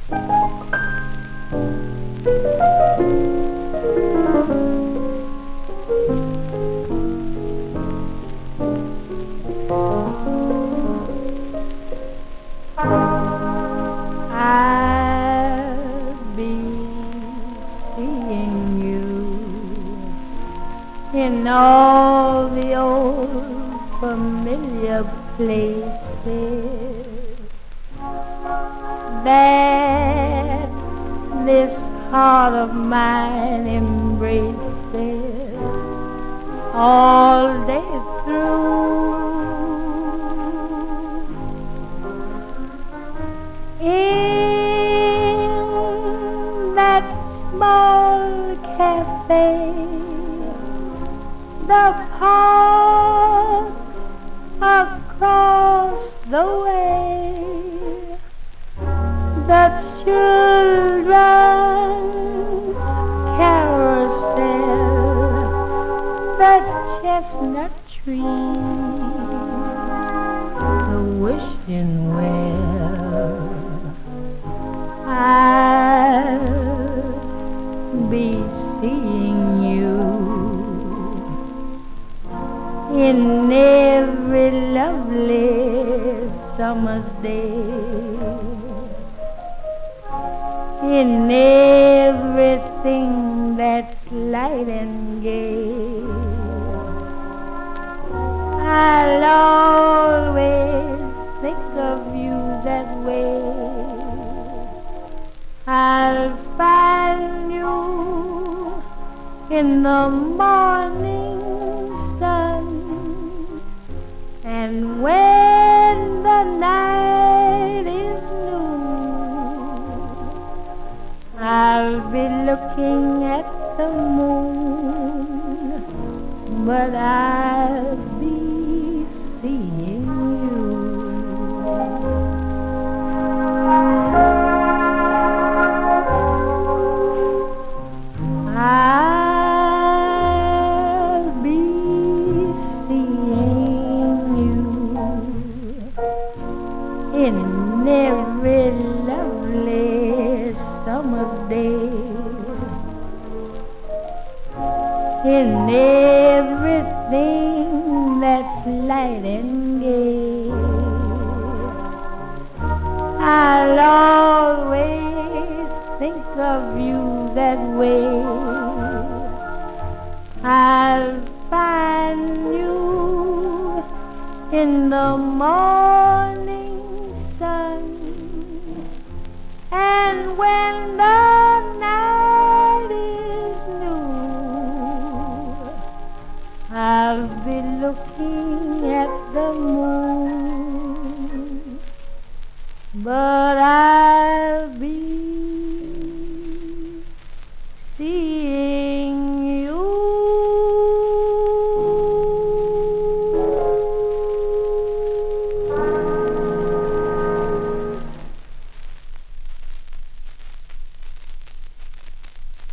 I'll be seeing you in all the old familiar places that this heart of mine embraces all day through. In that small cafe, the park across the way, the children's carousel, the chestnut trees, the wishing well. I'll be seeing you in every lovely summer's day, in everything that's light and gay. I'll always think of you that way. I'll find you in the morning sun, and when the night is new, I'll be looking at the moon, but I'll be seeing you. I'll be seeing you in every lovely summer's day, in everything that's light and gay. I'll always think of you that way. I'll find you in the morning sun, and when the night is new, I'll be looking at the moon, but I'll be seeing